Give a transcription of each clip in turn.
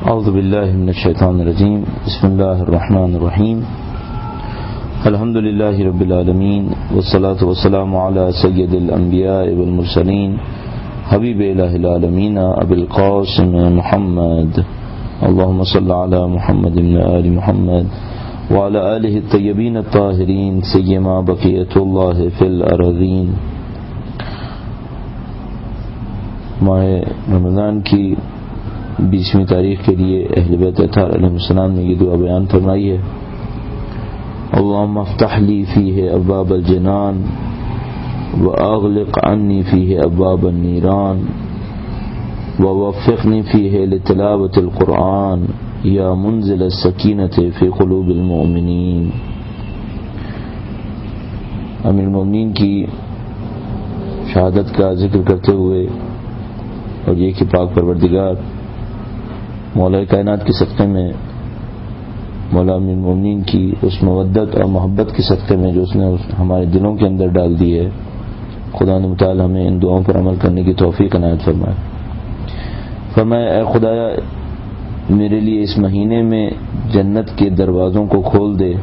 اعوذ باللہ من الشیطان الرجیم بسم اللہ الرحمن الرحیم الحمد للہ رب العالمین والصلاة والسلام علی سید الانبیاء والمرسلین حبیب الہ العالمین ابی القاسم محمد اللہم صل علی محمد آل محمد وعلی آلہ الطیبین الطاہرین سیما بقیت اللہ فی الارضین. ماہ رمضان کی 20ویں تاریخ کے لیے اہل بیت اطہار علیہ السلام نے یہ دعا بیان فرمائی ہے: اللہم افتح لی فیہ ابواب الجنان واغلق عنی فیہ ابواب النیران ووفقنی فیہ لتلاوت القرآن یا منزل السکینۃ فی قلوب المؤمنین. امیر المؤمنین کی شہادت کا ذکر کرتے ہوئے اور یہ کہ پاک پروردگار مولا کائنات کے صدقے میں مولا امیر المؤمنین کی اس مودت اور محبت کے صدقے میں جو اس نے ہمارے دلوں کے اندر ڈال دی ہے، خدا نے متعال ہمیں ان دعاؤں پر عمل کرنے کی توفیق عنایت فرمائے. فرمایا: اے خدایا، میرے لیے اس مہینے میں جنت کے دروازوں کو کھول دے،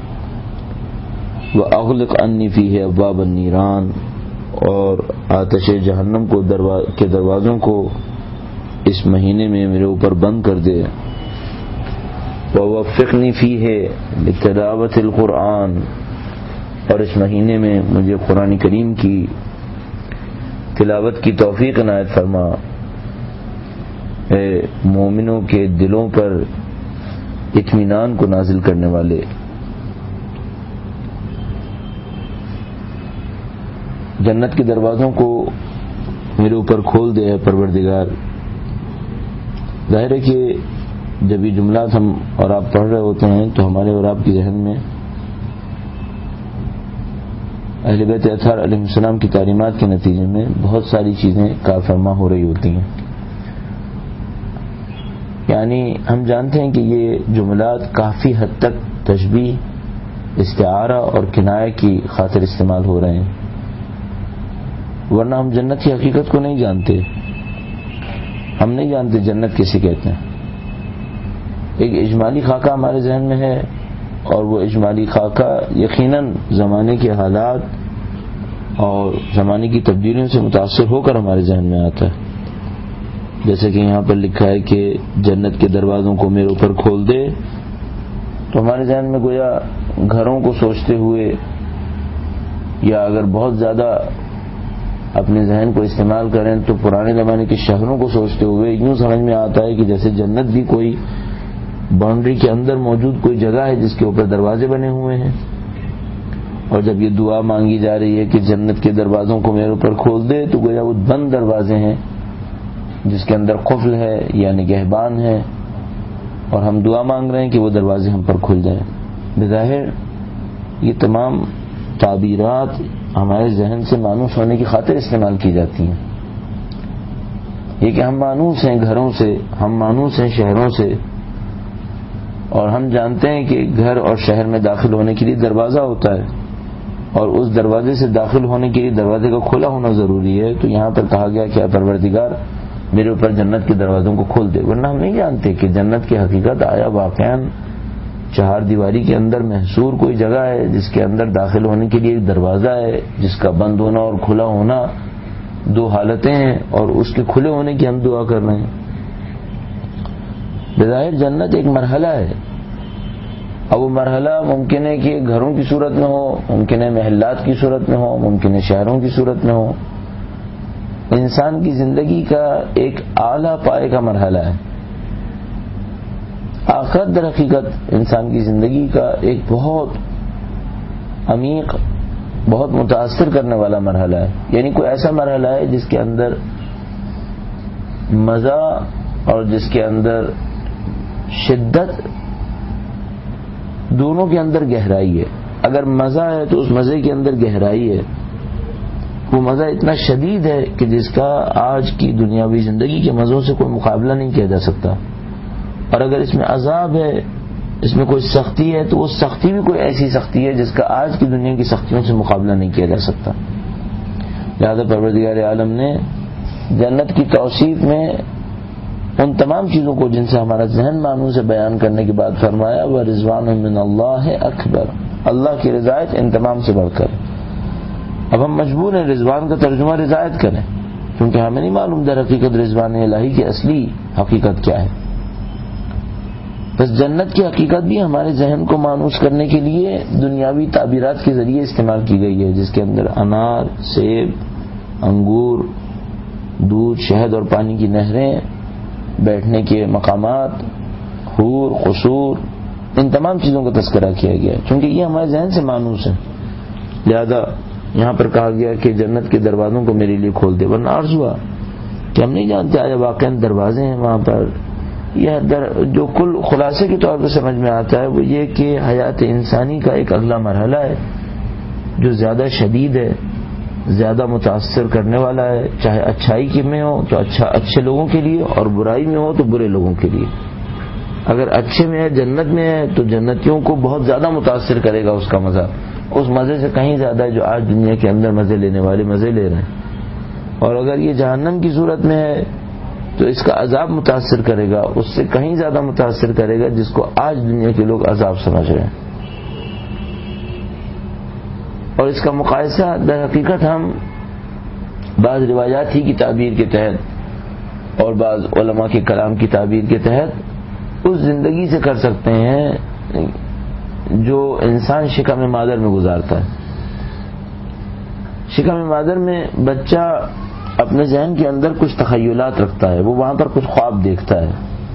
وَأَغْلِقْ عَنِّي فِيهِ أَبْوَابَ النِّيرَانِ، اور آتش جہنم کے دروازوں کو اس مہینے میں میرے اوپر بند کر دے. وَوَفِّقْنِي فِيهِ لِتِلَاوَةِ الْقُرْآنِ، اور اس مہینے میں مجھے قرآن کریم کی تلاوت کی توفیق عنایت فرما. اے مومنوں کے دلوں پر اطمینان کو نازل کرنے والے، جنت کے دروازوں کو میرے اوپر کھول دے پروردگار. ظاہر ہے کہ جب یہ جملات ہم اور آپ پڑھ رہے ہوتے ہیں تو ہمارے اور آپ کے ذہن میں اہل بیت اطہار علیہ السلام کی تعلیمات کے نتیجے میں بہت ساری چیزیں کار فرما ہو رہی ہوتی ہیں. یعنی ہم جانتے ہیں کہ یہ جملات کافی حد تک تشبیہ، استعارہ اور کنایہ کی خاطر استعمال ہو رہے ہیں، ورنہ ہم جنت کی حقیقت کو نہیں جانتے. ہم نہیں جانتے جنت کسے کہتے ہیں. ایک اجمالی خاکہ ہمارے ذہن میں ہے، اور وہ اجمالی خاکہ یقیناً زمانے کے حالات اور زمانے کی تبدیلیوں سے متاثر ہو کر ہمارے ذہن میں آتا ہے. جیسے کہ یہاں پر لکھا ہے کہ جنت کے دروازوں کو میرے اوپر کھول دے، تو ہمارے ذہن میں گویا گھروں کو سوچتے ہوئے، یا اگر بہت زیادہ اپنے ذہن کو استعمال کریں تو پرانے زمانے کے شہروں کو سوچتے ہوئے یوں سمجھ میں آتا ہے کہ جیسے جنت بھی کوئی باؤنڈری کے اندر موجود کوئی جگہ ہے جس کے اوپر دروازے بنے ہوئے ہیں. اور جب یہ دعا مانگی جا رہی ہے کہ جنت کے دروازوں کو میرے اوپر کھول دے، تو گویا وہ بند دروازے ہیں جس کے اندر قفل ہے یا نگہبان ہے، اور ہم دعا مانگ رہے ہیں کہ وہ دروازے ہم پر کھل جائیں. بظاہر یہ تمام تعبیرات ہمارے ذہن سے مانوس ہونے کی خاطر استعمال کی جاتی ہیں. یہ کہ ہم مانوس ہیں گھروں سے، ہم مانوس ہیں شہروں سے، اور ہم جانتے ہیں کہ گھر اور شہر میں داخل ہونے کے لیے دروازہ ہوتا ہے، اور اس دروازے سے داخل ہونے کے لیے دروازے کا کھلا ہونا ضروری ہے. تو یہاں پر کہا گیا کہ اے پروردگار، میرے اوپر جنت کے دروازوں کو کھول دے. ورنہ ہم نہیں جانتے کہ جنت کی حقیقت آیا واقعاً چہار دیواری کے اندر محصور کوئی جگہ ہے جس کے اندر داخل ہونے کے لیے ایک دروازہ ہے جس کا بند ہونا اور کھلا ہونا دو حالتیں ہیں، اور اس کے کھلے ہونے کی ہم دعا کر رہے ہیں. بظاہر جنت ایک مرحلہ ہے. اب وہ مرحلہ ممکن ہے کہ گھروں کی صورت میں ہو، ممکن ہے محلات کی صورت میں ہو، ممکن ہے شہروں کی صورت میں ہو. انسان کی زندگی کا ایک اعلیٰ پائے کا مرحلہ ہے. آخرت در حقیقت انسان کی زندگی کا ایک بہت عمیق، بہت متاثر کرنے والا مرحلہ ہے. یعنی کوئی ایسا مرحلہ ہے جس کے اندر مزہ اور جس کے اندر شدت، دونوں کے اندر گہرائی ہے. اگر مزہ ہے تو اس مزے کے اندر گہرائی ہے. وہ مزہ اتنا شدید ہے کہ جس کا آج کی دنیاوی زندگی کے مزوں سے کوئی مقابلہ نہیں کیا جا سکتا. اور اگر اس میں عذاب ہے، اس میں کوئی سختی ہے، تو وہ سختی بھی کوئی ایسی سختی ہے جس کا آج کی دنیا کی سختیوں سے مقابلہ نہیں کیا جا سکتا. لہذا پروردگار عالم نے جنت کی توصیف میں ان تمام چیزوں کو جن سے ہمارا ذہن مانوس ہے بیان کرنے کے بعد فرمایا وَرِضْوَانٌ مِّنَ اللَّهِ أَكْبَرُ، اللہ کی رضایت ان تمام سے بڑھ کر۔ اب ہم مجبور ہیں رضوان کا ترجمہ رضایت کریں، کیونکہ ہمیں نہیں معلوم در حقیقت رضوان الہی کی اصلی حقیقت کیا ہے۔ بس جنت کی حقیقت بھی ہمارے ذہن کو مانوس کرنے کے لیے دنیاوی تعبیرات کے ذریعے استعمال کی گئی ہے، جس کے اندر انار، سیب، انگور، دودھ، شہد اور پانی کی نہریں، بیٹھنے کے مقامات، حور، قصور، ان تمام چیزوں کا تذکرہ کیا گیا ہے، چونکہ یہ ہمارے ذہن سے مانوس ہے۔ لہذا یہاں پر کہا گیا کہ جنت کے دروازوں کو میرے لیے کھول دے، ورنہ عرض ہوا کہ ہم نہیں جانتے آیا واقعی دروازے ہیں وہاں پر۔ یہ جو کل خلاصے کے طور پر سمجھ میں آتا ہے وہ یہ کہ حیات انسانی کا ایک اگلا مرحلہ ہے جو زیادہ شدید ہے، زیادہ متاثر کرنے والا ہے، چاہے اچھائی کے میں ہو تو اچھے لوگوں کے لیے، اور برائی میں ہو تو برے لوگوں کے لیے۔ اگر اچھے میں ہے، جنت میں ہے، تو جنتیوں کو بہت زیادہ متاثر کرے گا اس کا مزہ، اس مزے سے کہیں زیادہ جو آج دنیا کے اندر مزے لینے والے مزے لے رہے ہیں۔ اور اگر یہ جہنم کی صورت میں ہے تو اس کا عذاب متاثر کرے گا، اس سے کہیں زیادہ متاثر کرے گا جس کو آج دنیا کے لوگ عذاب سمجھ رہے ہیں۔ اور اس کا مقایسہ در حقیقت ہم بعض روایات ہی کی تعبیر کے تحت اور بعض علماء کے کلام کی تعبیر کے تحت اس زندگی سے کر سکتے ہیں جو انسان شکم مادر میں گزارتا ہے۔ شکم مادر میں بچہ اپنے ذہن کے اندر کچھ تخیلات رکھتا ہے، وہ وہاں پر کچھ خواب دیکھتا ہے،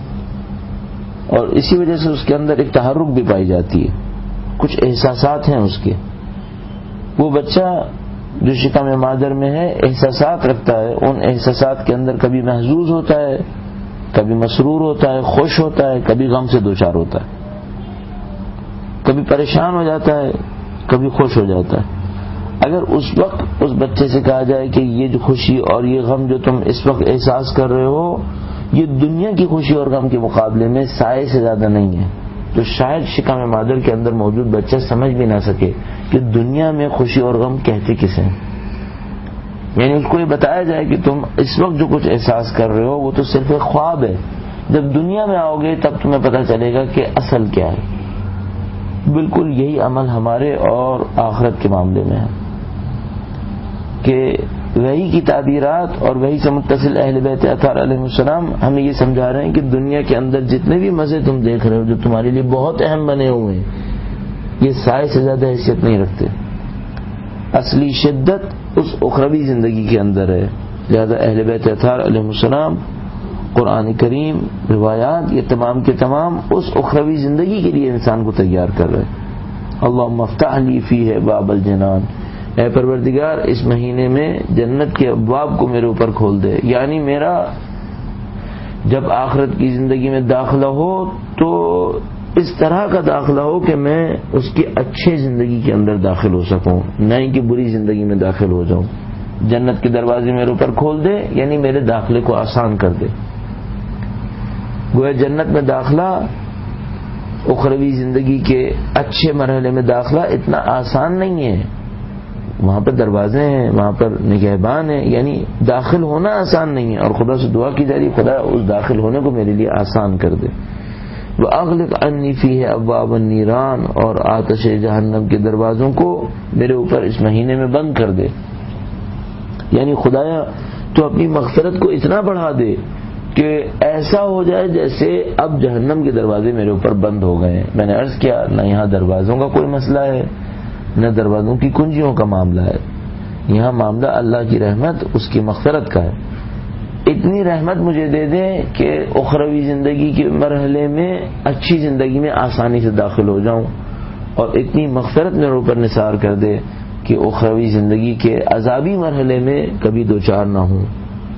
اور اسی وجہ سے اس کے اندر ایک تحرک بھی پائی جاتی ہے، کچھ احساسات ہیں اس کے۔ وہ بچہ جو شکم مادر میں ہے احساسات رکھتا ہے، ان احساسات کے اندر کبھی محظوظ ہوتا ہے، کبھی مسرور ہوتا ہے، خوش ہوتا ہے، کبھی غم سے دوچار ہوتا ہے، کبھی پریشان ہو جاتا ہے، کبھی خوش ہو جاتا ہے۔ اگر اس وقت اس بچے سے کہا جائے کہ یہ جو خوشی اور یہ غم جو تم اس وقت احساس کر رہے ہو یہ دنیا کی خوشی اور غم کے مقابلے میں سائے سے زیادہ نہیں ہے، تو شاید شکم مادر کے اندر موجود بچہ سمجھ بھی نہ سکے کہ دنیا میں خوشی اور غم کہتے کسے ہیں۔ یعنی اس کو یہ بتایا جائے کہ تم اس وقت جو کچھ احساس کر رہے ہو وہ تو صرف ایک خواب ہے، جب دنیا میں آؤ گے تب تمہیں پتہ چلے گا کہ اصل کیا ہے۔ بالکل یہی عمل ہمارے اور آخرت کے معاملے میں ہے کہ وحی کی تعبیرات اور وحی سے متصل اہل بیت اطہار علیہ السلام ہمیں یہ سمجھا رہے ہیں کہ دنیا کے اندر جتنے بھی مزے تم دیکھ رہے ہو جو تمہارے لیے بہت اہم بنے ہوئے ہیں یہ سائے سے زیادہ حیثیت نہیں رکھتے، اصلی شدت اس اخروی زندگی کے اندر ہے۔ لہذا اہل بیت اطہار علیہ السلام، قرآن کریم، روایات، یہ تمام کے تمام اس اخروی زندگی کے لیے انسان کو تیار کر رہے ہیں۔ اللہم افتح لی فیہ باب الجنان، اے پروردگار اس مہینے میں جنت کے ابواب کو میرے اوپر کھول دے، یعنی میرا جب آخرت کی زندگی میں داخلہ ہو تو اس طرح کا داخلہ ہو کہ میں اس کی اچھے زندگی کے اندر داخل ہو سکوں، نہ کہ بری زندگی میں داخل ہو جاؤں۔ جنت کے دروازے میرے اوپر کھول دے یعنی میرے داخلے کو آسان کر دے۔ گویا جنت میں داخلہ، اخروی زندگی کے اچھے مرحلے میں داخلہ اتنا آسان نہیں ہے، وہاں پر دروازے ہیں، وہاں پر نگہبان ہیں، یعنی داخل ہونا آسان نہیں ہے، اور خدا سے دعا کی جا رہی خدا اس داخل ہونے کو میرے لیے آسان کر دے۔ وَأَغْلِقْ عَنِّي فِيهِ أَبْوَابَ النِّيرَانِ، اور آتش جہنم کے دروازوں کو میرے اوپر اس مہینے میں بند کر دے، یعنی خدایا تو اپنی مغفرت کو اتنا بڑھا دے کہ ایسا ہو جائے جیسے اب جہنم کے دروازے میرے اوپر بند ہو گئے ہیں۔ میں نے عرض کیا نہ یہاں دروازوں کا کوئی مسئلہ ہے نہ دروازوں کی کنجیوں کا معاملہ ہے، یہاں معاملہ اللہ کی رحمت، اس کی مغفرت کا ہے۔ اتنی رحمت مجھے دے دیں کہ اخروی زندگی کے مرحلے میں اچھی زندگی میں آسانی سے داخل ہو جاؤں، اور اتنی مغفرت میرے اوپر نثار کر دے کہ اخروی زندگی کے عذابی مرحلے میں کبھی دوچار نہ ہوں۔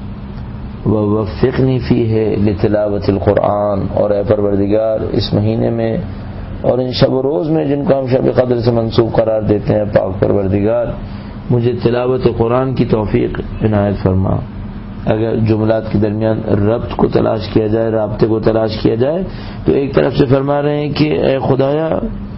وَوَفِّقْنِي فِيهِ لِتِلَاوَةِ الْقُرْآنِ، اور اے پروردگار اس مہینے میں اور ان شب و روز میں جن کو ہم شب قدر سے منسوب قرار دیتے ہیں، پاک پروردگار مجھے تلاوت قرآن کی توفیق عنایت فرما۔ اگر جملات کے درمیان ربط کو تلاش کیا جائے، رابطے کو تلاش کیا جائے، تو ایک طرف سے فرما رہے ہیں کہ اے خدایا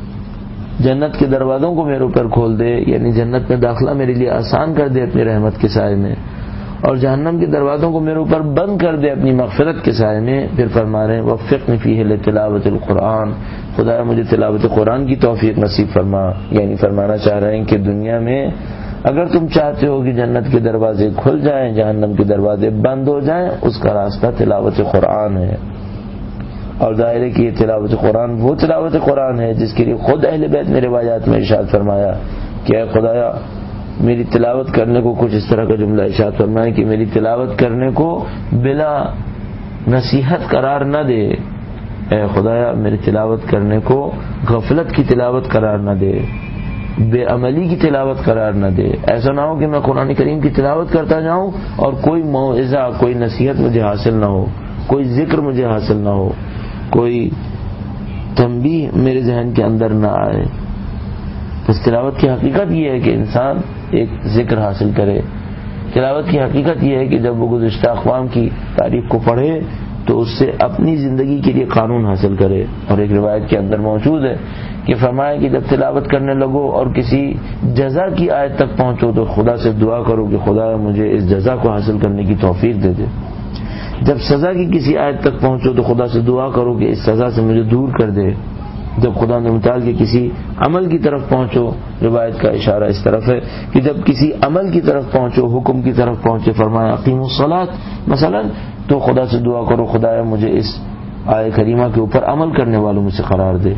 جنت کے دروازوں کو میرے اوپر کھول دے، یعنی جنت میں داخلہ میرے لیے آسان کر دے اپنی رحمت کے سائے میں، اور جہنم کے دروازوں کو میرے اوپر بند کر دے اپنی مغفرت کے سائے میں. پھر فرما رہے ہیں وفقنی فیہ لتلاوت القرآن، خدایا مجھے تلاوت قرآن کی توفیق نصیب فرما. یعنی فرمانا چاہ رہے ہیں کہ دنیا میں اگر تم چاہتے ہو کہ جنت کے دروازے کھل جائیں، جہنم کے دروازے بند ہو جائیں، اس کا راستہ تلاوت قرآن ہے. اور ظاہر ہے کہ یہ تلاوت قرآن وہ تلاوت قرآن ہے جس کے لیے خود اہل بیت نے روایات میں ارشاد فرمایا کہ اے خدایا میری تلاوت کرنے کو، کچھ اس طرح کا جملہ ارشاد فرمایا کہ میری تلاوت کرنے کو بلا نصیحت قرار نہ دے. اے خدایا میری تلاوت کرنے کو غفلت کی تلاوت قرار نہ دے، بے عملی کی تلاوت قرار نہ دے. ایسا نہ ہو کہ میں قرآن کریم کی تلاوت کرتا جاؤں اور کوئی موعظہ، کوئی نصیحت مجھے حاصل نہ ہو، کوئی ذکر مجھے حاصل نہ ہو، کوئی تنبیہ میرے ذہن کے اندر نہ آئے. بس تلاوت کی حقیقت یہ ہے کہ انسان ایک ذکر حاصل کرے. تلاوت کی حقیقت یہ ہے کہ جب وہ گزشتہ اقوام کی تاریخ کو پڑھے تو اس سے اپنی زندگی کے لیے قانون حاصل کرے. اور ایک روایت کے اندر موجود ہے کہ فرمایا کہ جب تلاوت کرنے لگو اور کسی جزا کی آیت تک پہنچو تو خدا سے دعا کرو کہ خدا مجھے اس جزا کو حاصل کرنے کی توفیق دے دے. جب سزا کی کسی آیت تک پہنچو تو خدا سے دعا کرو کہ اس سزا سے مجھے دور کر دے. جب خدا نے متعال کے کسی عمل کی طرف پہنچو، روایت کا اشارہ اس طرف ہے کہ جب کسی عمل کی طرف پہنچو، حکم کی طرف پہنچے، فرمایا اقیموا الصلاۃ مثلا، تو خدا سے دعا کرو خدایا مجھے اس آیت کریمہ کے اوپر عمل کرنے والوں میں سے قرار دے.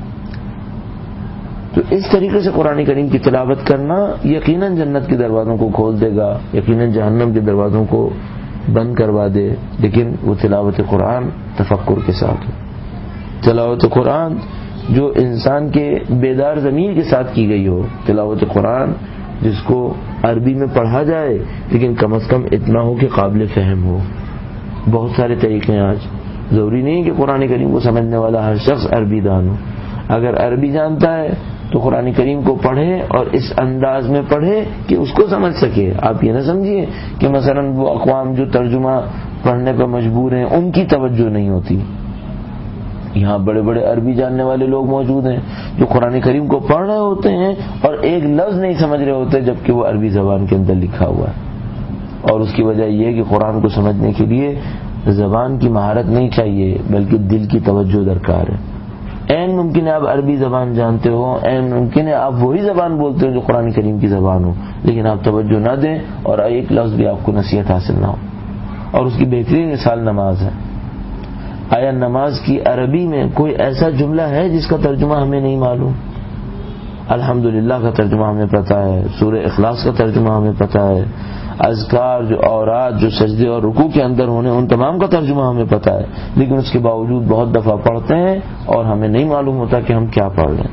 تو اس طریقے سے قرآن کریم کی تلاوت کرنا یقیناً جنت کے دروازوں کو کھول دے گا، یقیناً جہنم کے دروازوں کو بند کروا دے. لیکن وہ تلاوت قرآن تفکر کے ساتھ ہو، تلاوت قرآن جو انسان کے بیدار ضمیر کے ساتھ کی گئی ہو، تلاوت قرآن جس کو عربی میں پڑھا جائے لیکن کم از کم اتنا ہو کہ قابل فہم ہو. بہت سارے طریقے ہیں آج، ضروری نہیں کہ قرآن کریم کو سمجھنے والا ہر شخص عربی دان ہو. اگر عربی جانتا ہے تو قرآن کریم کو پڑھے اور اس انداز میں پڑھے کہ اس کو سمجھ سکے. آپ یہ نہ سمجھیے کہ مثلا وہ اقوام جو ترجمہ پڑھنے پر مجبور ہیں ان کی توجہ نہیں ہوتی. یہاں بڑے بڑے عربی جاننے والے لوگ موجود ہیں جو قرآن کریم کو پڑھ رہے ہوتے ہیں اور ایک لفظ نہیں سمجھ رہے ہوتے جبکہ وہ عربی زبان کے اندر لکھا ہوا ہے. اور اس کی وجہ یہ ہے کہ قرآن کو سمجھنے کے لیے زبان کی مہارت نہیں چاہیے بلکہ دل کی توجہ درکار ہے. این ممکن ہے آپ عربی زبان جانتے ہو، این ممکن ہے آپ وہی زبان بولتے ہو جو قرآن کریم کی زبان ہو، لیکن آپ توجہ نہ دیں اور ایک لفظ بھی آپ کو نصیحت حاصل نہ ہو. اور اس کی بہترین مثال نماز ہے. آیا نماز کی عربی میں کوئی ایسا جملہ ہے جس کا ترجمہ ہمیں نہیں معلوم؟ الحمدللہ کا ترجمہ ہمیں پتہ ہے، سورہ اخلاص کا ترجمہ ہمیں پتہ ہے، اذکار جو اورات جو سجدے اور رکوع کے اندر ہونے ان تمام کا ترجمہ ہمیں پتہ ہے. لیکن اس کے باوجود بہت دفعہ پڑھتے ہیں اور ہمیں نہیں معلوم ہوتا کہ ہم کیا پڑھ رہے ہیں.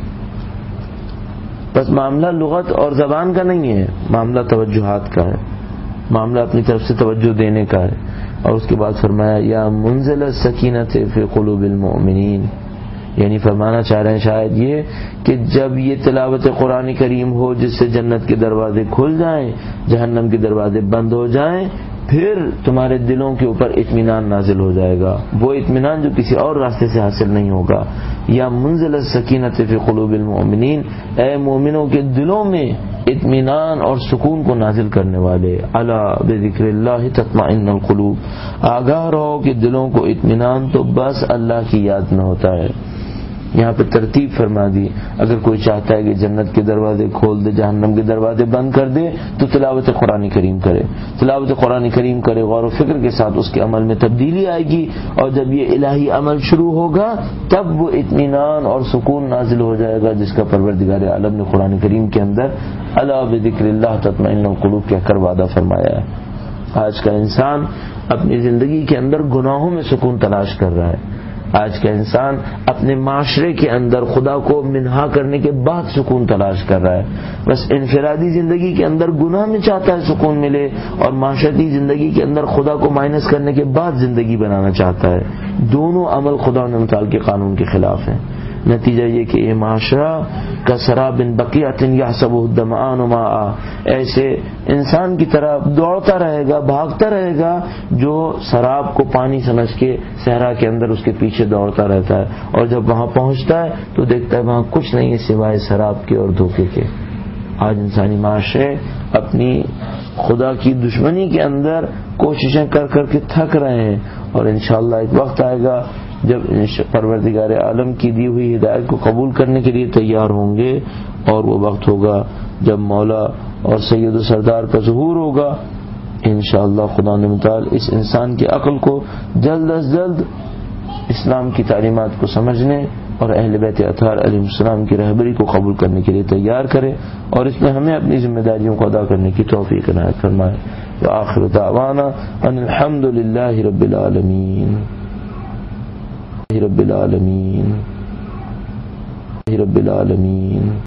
بس معاملہ لغت اور زبان کا نہیں ہے، معاملہ توجہات کا ہے، معاملہ اپنی طرف سے توجہ دینے کا ہے. اور اس کے بعد فرمایا یا منزل السکینۃ فی قلوب المؤمنین، یعنی فرمانا چاہ رہے ہیں شاید یہ کہ جب یہ تلاوت قرآن کریم ہو جس سے جنت کے دروازے کھل جائیں، جہنم کے دروازے بند ہو جائیں، پھر تمہارے دلوں کے اوپر اطمینان نازل ہو جائے گا، وہ اطمینان جو کسی اور راستے سے حاصل نہیں ہوگا. یا منزل السکینۃ فی قلوب المؤمنین، اے مومنوں کے دلوں میں اطمینان اور سکون کو نازل کرنے والے. الا بذکر اللہ تطمئن القلوب، آگاہ رہو کہ دلوں کو اطمینان تو بس اللہ کی یاد میں ہوتا ہے. یہاں پہ ترتیب فرما دی، اگر کوئی چاہتا ہے کہ جنت کے دروازے کھول دے، جہنم کے دروازے بند کر دے، تو تلاوت قرآن کریم کرے، تلاوت قرآن کریم کرے، غور و فکر کے ساتھ اس کے عمل میں تبدیلی آئے گی. اور جب یہ الہی عمل شروع ہوگا تب وہ اطمینان اور سکون نازل ہو جائے گا جس کا پروردگار عالم نے قرآن کریم کے اندر الا بذکر اللہ تطمئن القلوب کہہ کر وعدہ فرمایا ہے. آج کا انسان اپنی زندگی کے اندر گناہوں میں سکون تلاش کر رہا ہے. آج کا انسان اپنے معاشرے کے اندر خدا کو منہا کرنے کے بعد سکون تلاش کر رہا ہے. بس انفرادی زندگی کے اندر گناہ میں چاہتا ہے سکون ملے اور معاشرتی زندگی کے اندر خدا کو مائنس کرنے کے بعد زندگی بنانا چاہتا ہے. دونوں عمل خدا نے متعال کے قانون کے خلاف ہیں. نتیجہ یہ کہ یہ معاشرہ کا سراب بقیۃ یحسبہ الظمآن ماء، ایسے انسان کی طرح دوڑتا رہے گا، بھاگتا رہے گا جو سراب کو پانی سمجھ کے صحرا کے اندر اس کے پیچھے دوڑتا رہتا ہے، اور جب وہاں پہنچتا ہے تو دیکھتا ہے وہاں کچھ نہیں ہے سوائے سراب کے اور دھوکے کے. آج انسانی معاشرے اپنی خدا کی دشمنی کے اندر کوششیں کر کر کے تھک رہے ہیں، اور انشاءاللہ ایک وقت آئے گا جب پروردگار عالم کی دی ہوئی ہدایت کو قبول کرنے کے لیے تیار ہوں گے، اور وہ وقت ہوگا جب مولا اور سید و سردار کا ظہور ہوگا۔ انشاءاللہ خدا نے متعال اس انسان کی عقل کو جلد از جلد اسلام کی تعلیمات کو سمجھنے اور اہل بیت اطہار علیہ السلام کی رہبری کو قبول کرنے کے لیے تیار کرے، اور اس میں ہمیں اپنی ذمہ داریوں کو ادا کرنے کی توفیق عنایت فرمائے۔ وآخر دعوانا ان الحمد للہ رب العالمین رب العالمین رب العالمین۔